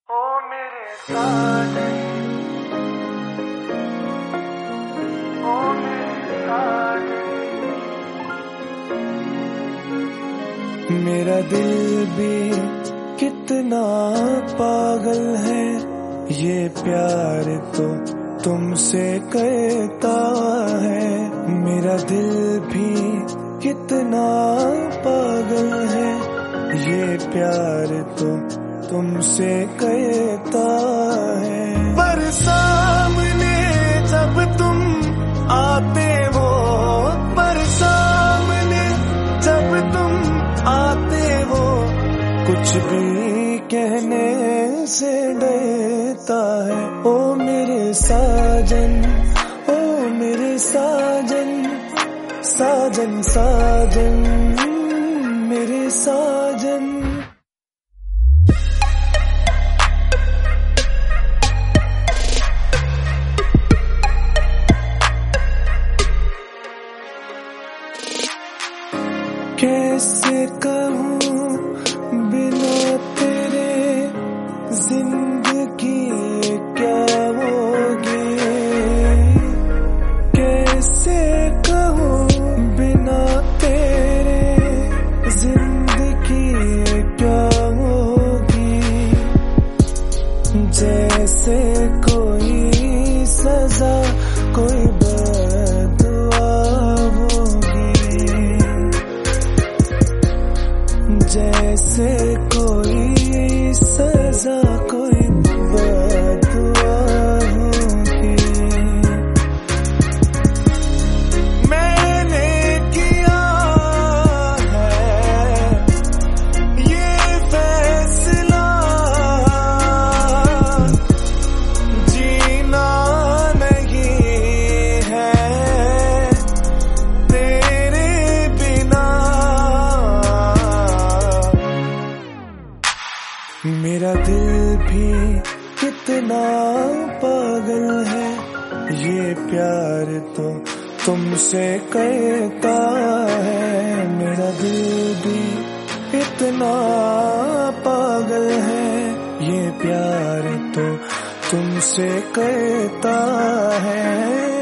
ओ मेरे साजन, ओ मेरे साजन। मेरा दिल भी कितना पागल है, ये प्यार तो तुमसे कहता है। मेरा दिल भी कितना पागल है, ये प्यार तो तुमसे कहता है। पर सामने जब तुम आते हो, पर सामने जब तुम आते हो, कुछ भी कहने से डरता है। ओ मेरे साजन, ओ मेरे साजन, साजन साजन मेरे साजन। कैसे कहूँ बिना तेरे जिंदगी क्या होगी, कैसे कहूँ बिना तेरे जिंदगी क्या होगी। जैसे कोई सजा कोई बददुआ होगी, जैसे कोई सजा कोई बददुआ होगी। मैंने किया है ये फैसला, जीना नहीं है तेरे बिना। मेरा दिल भी कितना पागल है, ये प्यार तो तुमसे कहता है। मेरा दिल भी इतना पागल है, ये प्यार तो तुमसे कहता है।